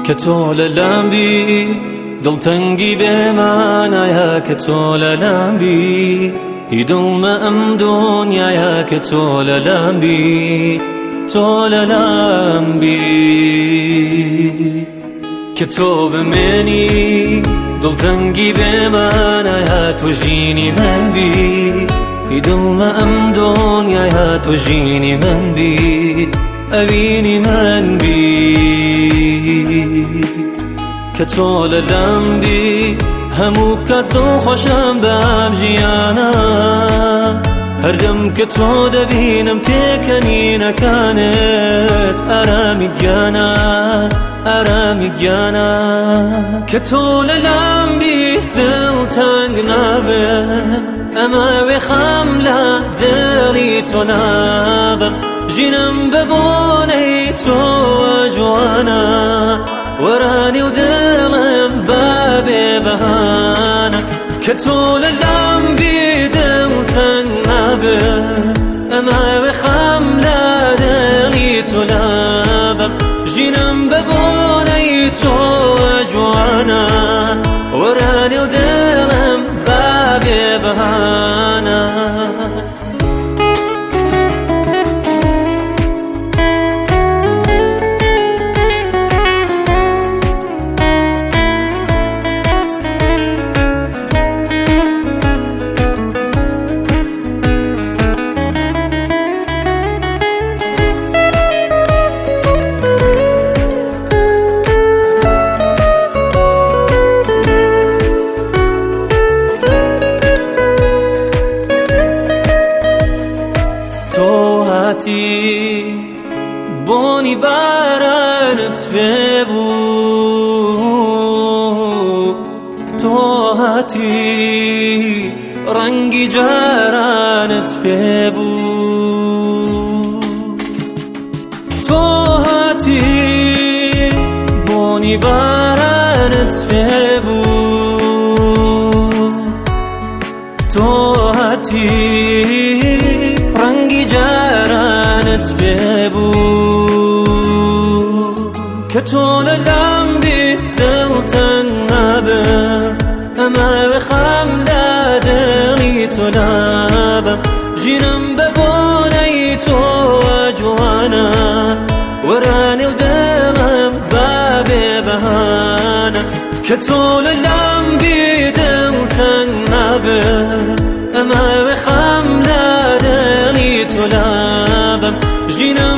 کە تۆ لەلام بی دڵتەنگی بێمانایە کە تۆ لەلام بی هی دڵمە ئەم دنیایە کە تۆ لەلام بی تۆ لەلام بی کە تۆ بمێنی دڵتەنگی بێمانایە تۆ ژینی من بی هی دڵمە ئەم دنیایە تۆ ژینی من بی ئەوینی من بی کە تۆ لەلام بی هەموو کات دڵخۆشم بەم ژیانە هەردەم کە تۆ دەبینم پێکەنینەکانت ئارامی گیانە ئارامی گیانە کە تۆ لەلام بی دڵتەنگ نابم ئەمە وێخەم لە دڵی تۆ نابم ژینم بە بۆنەی تۆوە جوانە وەرانی و دڵم بە بێبەهانە کە تۆ لەلام بی دڵتەنگ نابم ئەمە وێخەم لە دڵی تۆ نابم ژینم بە بۆنەی تۆوە جوانە وەرانی و دڵم بە بێبەهانە بۆنی بارانت پێبوو تۆ هاتی ڕەنگی جارانت پێبوو تۆ هاتی بۆنی بارانت پێبوو تۆ هاتی ڕەنگی جارانت پێبوو کە تۆ لەلام بی دڵتەنگ نابم ئەمە وێخەم لە دڵی تۆ نابم ژینم بە بۆنەی تۆوە جوانە وەرانی و دڵم بە بێبەهانە کە تۆ لەلام بی دڵتەنگ نابم ئەمە وێخەم لە دڵی تۆ نابم ژینم